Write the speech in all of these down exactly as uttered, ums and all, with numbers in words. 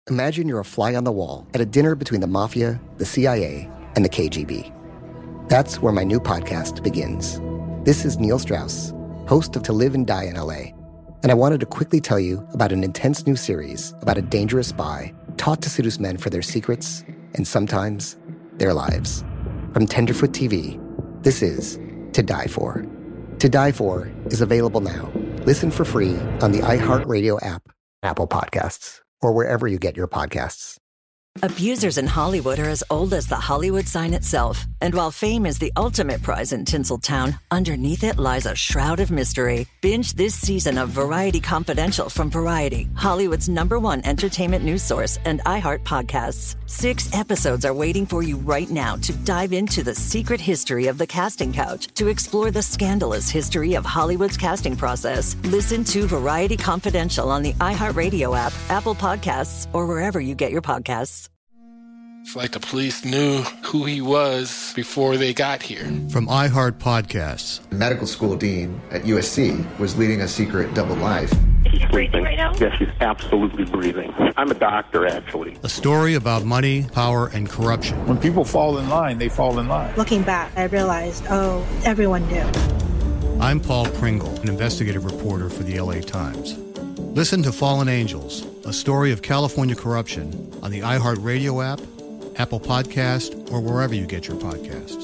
Imagine you're a fly on the wall at a dinner between the Mafia, the C I A, and the K G B. That's where my new podcast begins. This is Neil Strauss, host of To Live and Die in L A, and I wanted to quickly tell you about an intense new series about a dangerous spy taught to seduce men for their secrets and sometimes their lives. From Tenderfoot T V, this is To Die For. To Die For is available now. Listen for free on the iHeartRadio app, Apple Podcasts, or wherever you get your podcasts. Abusers in Hollywood are as old as the Hollywood sign itself. And while fame is the ultimate prize in Tinseltown, underneath it lies a shroud of mystery. Binge this season of Variety Confidential from Variety, Hollywood's number one entertainment news source, and iHeart Podcasts. Six episodes are waiting for you right now to dive into the secret history of the casting couch, to explore the scandalous history of Hollywood's casting process. Listen to Variety Confidential on the iHeartRadio app, Apple Podcasts, or wherever you get your podcasts. It's like the police knew who he was before they got here. From iHeart Podcasts. The medical school dean at U S C was leading a secret double life. He's breathing right now? Yes, he's absolutely breathing. I'm a doctor, actually. A story about money, power, and corruption. When people fall in line, they fall in line. Looking back, I realized, oh, everyone knew. I'm Paul Pringle, an investigative reporter for the L A Times. Listen to Fallen Angels, a story of California corruption on the iHeartRadio app, Apple Podcast, or wherever you get your podcasts.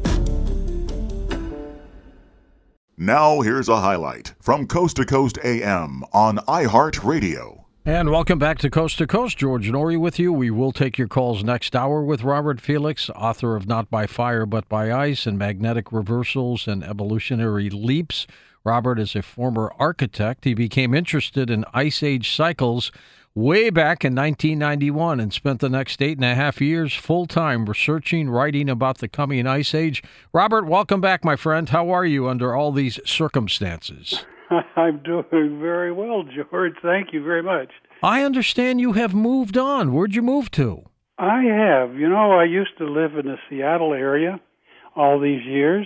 Now here's a highlight from Coast to Coast A M on iHeartRadio. And welcome back to Coast to Coast. George Norrie with you. We will take your calls next hour with Robert Felix, author of Not by Fire But by Ice and Magnetic Reversals and Evolutionary Leaps. Robert is a former architect. He became interested in Ice Age cycles way back in nineteen ninety-one and spent the next eight and a half years full-time researching, writing about the coming Ice Age. Robert, welcome back, my friend. How are you under all these circumstances? I'm doing very well, George. Thank you very much. I understand you have moved on. Where'd you move to? I have. You know, I used to live in the Seattle area all these years,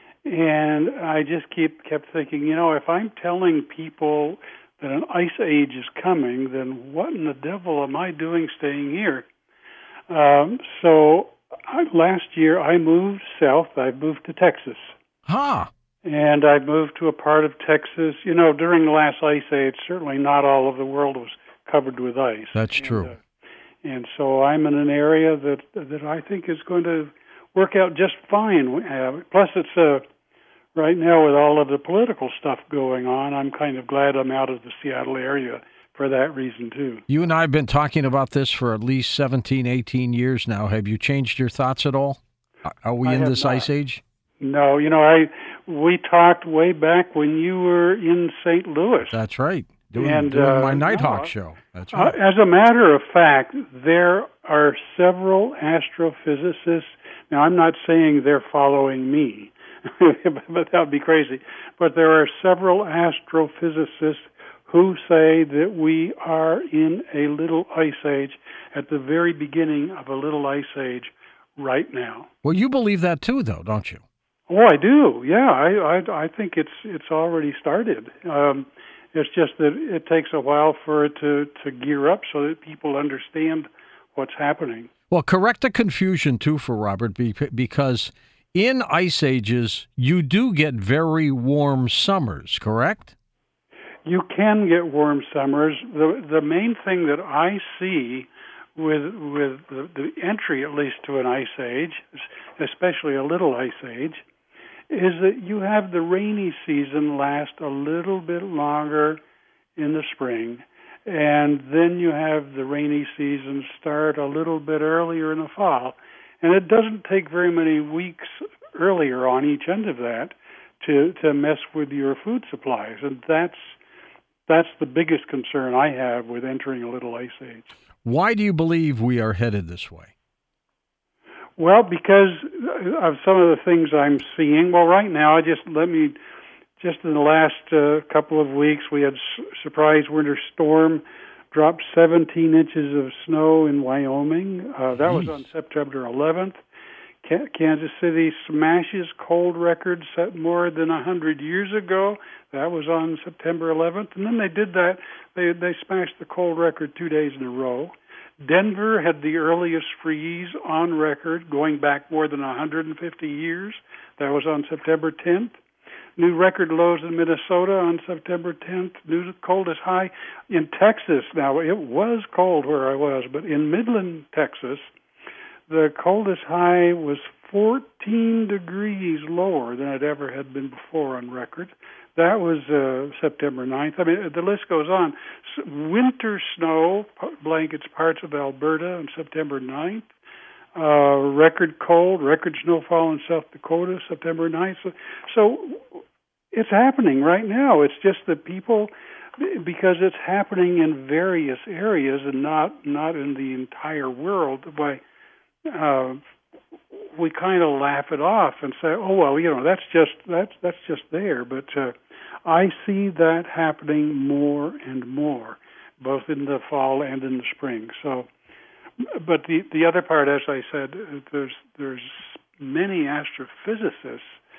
and I just keep kept thinking, you know, if I'm telling people that an ice age is coming, then what in the devil am I doing staying here? Um, so I, last year I moved south. I moved to Texas. Huh. And I moved to a part of Texas. You know, during the last ice age, certainly not all of the world was covered with ice. That's and, true. Uh, and so I'm in an area that that I think is going to work out just fine. Uh, plus, it's a... Uh, Right now, with all of the political stuff going on, I'm kind of glad I'm out of the Seattle area for that reason, too. You and I have been talking about this for at least seventeen, eighteen years now. Have you changed your thoughts at all? Are we I in this not. ice age? No. You know, I we talked way back when you were in Saint Louis. That's right. Doing, and, doing uh, my Nighthawk no, show. That's right. Uh, as a matter of fact, there are several astrophysicists. Now, I'm not saying they're following me. But that would be crazy. But there are several astrophysicists who say that we are in a little ice age, at the very beginning of a little ice age right now. Well, you believe that too, though, don't you? Oh, I do. Yeah, I I, I think it's it's already started. Um, it's just that it takes a while for it to, to gear up so that people understand what's happening. Well, correct the confusion, too, for Robert, because in ice ages, you do get very warm summers, correct? You can get warm summers. The the main thing that I see with with the, the entry, at least, to an ice age, especially a little ice age, is that you have the rainy season last a little bit longer in the spring, and then you have the rainy season start a little bit earlier in the fall. And it doesn't take very many weeks earlier on each end of that to to mess with your food supplies. And that's that's the biggest concern I have with entering a little ice age. Why do you believe we are headed this way? Well, because of some of the things I'm seeing. Well, right now, I just let me, just in the last uh, couple of weeks, we had s- surprise winter storm, dropped seventeen inches of snow in Wyoming. Uh, that was on September eleventh. K- Kansas City smashes cold records set more than one hundred years ago. That was on September eleventh. And then they did that. They they smashed the cold record two days in a row. Denver had the earliest freeze on record, going back more than one hundred fifty years. That was on September tenth. New record lows in Minnesota on September tenth. New coldest high in Texas. Now, it was cold where I was, but in Midland, Texas, the coldest high was fourteen degrees lower than it ever had been before on record. That was uh, September ninth. I mean, the list goes on. Winter snow blankets parts of Alberta on September ninth. Uh, record cold, record snowfall in South Dakota, September ninth. So, so it's happening right now. It's just that people, because it's happening in various areas and not not in the entire world, by uh, we kind of laugh it off and say, "Oh well, you know, that's just that's that's just there." But uh, I see that happening more and more, both in the fall and in the spring. So. But the the other part, as I said, there's there's many astrophysicists.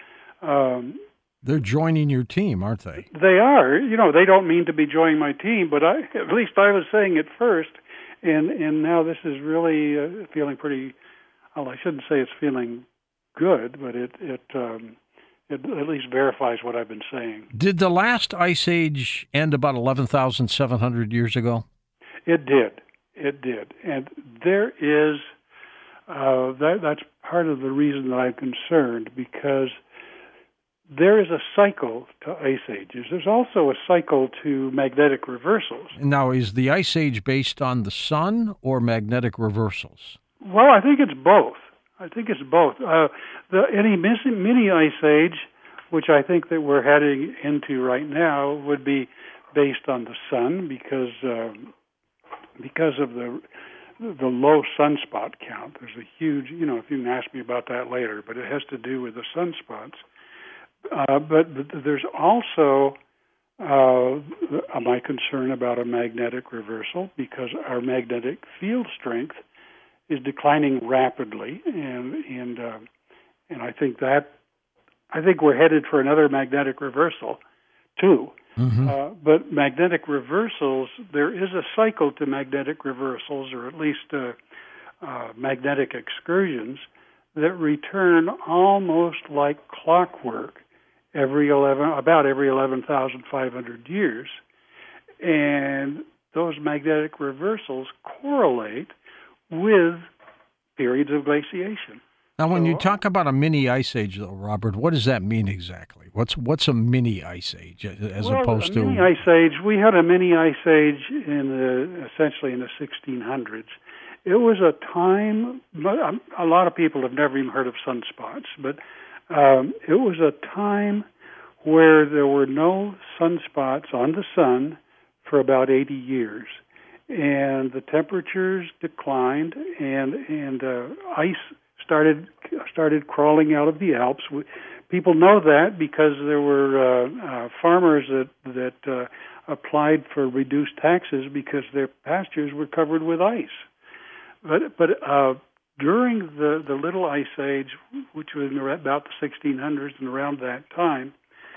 Um, They're joining your team, aren't they? They are. You know, they don't mean to be joining my team, but I at least I was saying it first, and and now this is really uh, feeling pretty. Well, I shouldn't say it's feeling good, but it it um, it at least verifies what I've been saying. Did the last ice age end about eleven thousand seven hundred years ago? It did. It did, and there is uh, that. That's part of the reason that I'm concerned, because there is a cycle to ice ages. There's also a cycle to magnetic reversals. Now, is the ice age based on the sun or magnetic reversals? Well, I think it's both. I think it's both. Uh, the any mini ice age, which I think that we're heading into right now, would be based on the sun, because. Um, Because of the the low sunspot count. There's a huge, you know, if you can ask me about that later, but it has to do with the sunspots. Uh, but, but there's also uh, my concern about a magnetic reversal, because our magnetic field strength is declining rapidly, and and uh, and I think that I think we're headed for another magnetic reversal too. Mm-hmm. Uh, but magnetic reversals, there is a cycle to magnetic reversals, or at least uh, uh, magnetic excursions, that return almost like clockwork every eleven, about every eleven thousand five hundred years, and those magnetic reversals correlate with periods of glaciation. Now, when so, you talk about a mini ice age, though, Robert, what does that mean exactly? What's what's a mini ice age as well, opposed a to mini ice age? We had a mini ice age in the essentially in the sixteen hundreds. It was a time. A lot of people have never even heard of sunspots, but um, it was a time where there were no sunspots on the sun for about eighty years, and the temperatures declined, and and uh, ice started started crawling out of the Alps. People know that because there were uh, uh, farmers that that uh, applied for reduced taxes because their pastures were covered with ice. But but uh, during the, the Little Ice Age, which was in about the sixteen hundreds and around that time,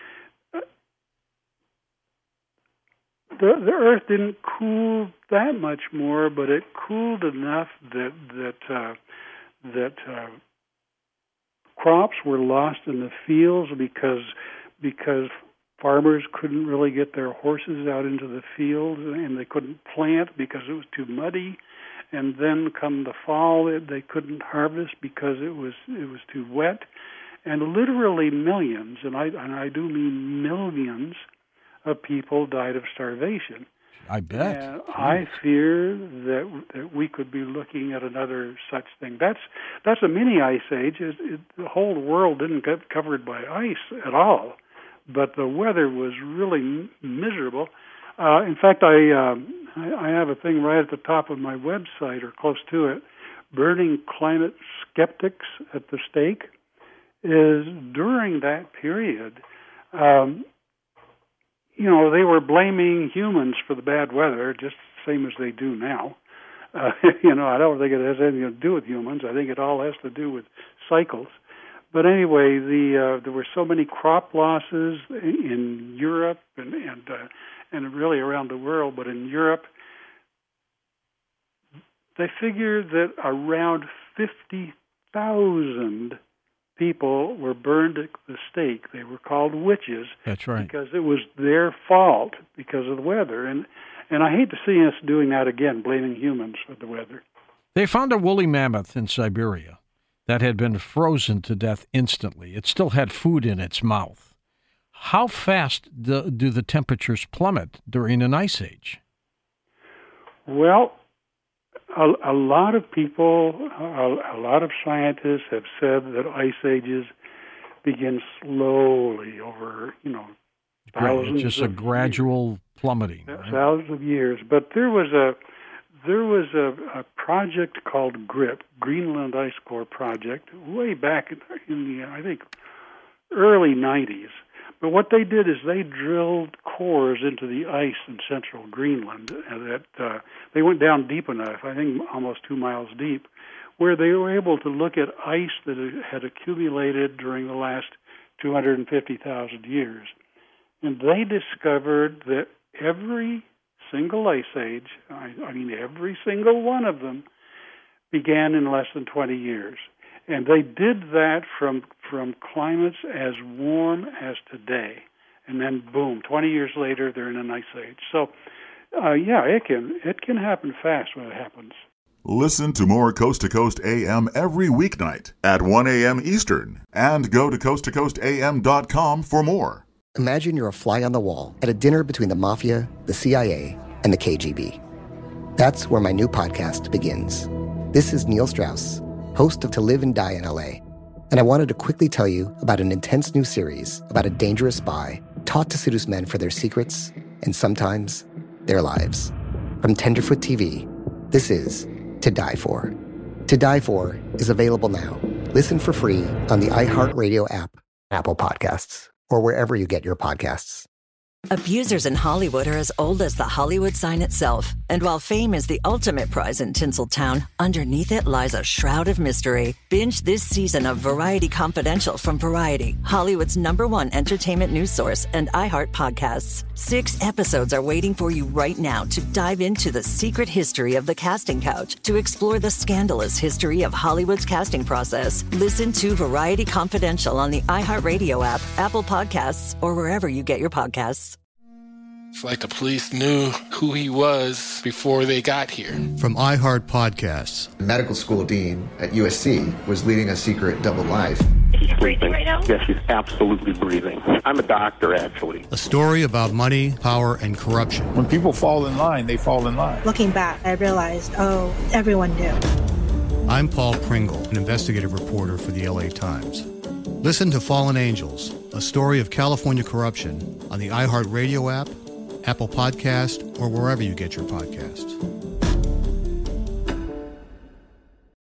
the the Earth didn't cool that much more, but it cooled enough that that uh, that uh, crops were lost in the fields because because farmers couldn't really get their horses out into the fields, and they couldn't plant because it was too muddy. And then come the fall, they couldn't harvest because it was it was too wet. And literally millions, and I and I do mean millions, of people died of starvation. I bet. And I fear that that we could be looking at another such thing. That's that's a mini ice age. It, it, the whole world didn't get covered by ice at all, but the weather was really m- miserable. Uh, in fact, I, uh, I I have a thing right at the top of my website, or close to it. Burning Climate Skeptics at the Stake is during that period. Um, You know, they were blaming humans for the bad weather, just the same as they do now. Uh, you know, I don't think it has anything to do with humans. I think it all has to do with cycles. But anyway, the uh, there were so many crop losses in Europe and and, uh, and really around the world. But in Europe, they figure that around fifty thousand people were burned at the stake. They were called witches. That's right. Because it was their fault because of the weather. And and I hate to see us doing that again, blaming humans for the weather. They found a woolly mammoth in Siberia that had been frozen to death instantly. It still had food in its mouth. How fast do, do the temperatures plummet during an ice age? Well, a, a lot of people, a, a lot of scientists have said that ice ages begin slowly over, you know, thousands It's just a of gradual years. plummeting. Right? Thousands of years. But there was a there was a, a project called GRIP, Greenland Ice Core Project, way back in, in the, I think, early nineties. But what they did is they drilled cores into the ice in central Greenland. And that uh, they went down deep enough, I think almost two miles deep, where they were able to look at ice that had accumulated during the last two hundred fifty thousand years. And they discovered that every single ice age, I, I mean every single one of them, began in less than twenty years. And they did that from from climates as warm as today. And then, boom, twenty years later, they're in an ice age. So, uh, yeah, it can it can happen fast when it happens. Listen to more Coast to Coast A M every weeknight at one a.m. Eastern. And go to coast to coast a m dot com for more. Imagine you're a fly on the wall at a dinner between the Mafia, the C I A, and the K G B. That's where my new podcast begins. This is Neil Strauss, host of To Live and Die in L A, and I wanted to quickly tell you about an intense new series about a dangerous spy taught to seduce men for their secrets and sometimes their lives. From Tenderfoot T V, this is To Die For. To Die For is available now. Listen for free on the iHeartRadio app, Apple Podcasts, or wherever you get your podcasts. Abusers in Hollywood are as old as the Hollywood sign itself. And while fame is the ultimate prize in Tinseltown, underneath it lies a shroud of mystery. Binge this season of Variety Confidential from Variety, Hollywood's number one entertainment news source, and iHeart Podcasts. Six episodes are waiting for you right now to dive into the secret history of the casting couch, to explore the scandalous history of Hollywood's casting process. Listen to Variety Confidential on the iHeartRadio app, Apple Podcasts, or wherever you get your podcasts. It's like the police knew who he was before they got here. From iHeart Podcasts. The medical school dean at U S C was leading a secret double life. She's breathing right now? Yes, she's absolutely breathing. I'm a doctor, actually. A story about money, power, and corruption. When people fall in line, they fall in line. Looking back, I realized, oh, everyone knew. I'm Paul Pringle, an investigative reporter for the L A Times. Listen to Fallen Angels, a story of California corruption on the iHeartRadio app, Apple Podcast, or wherever you get your podcasts.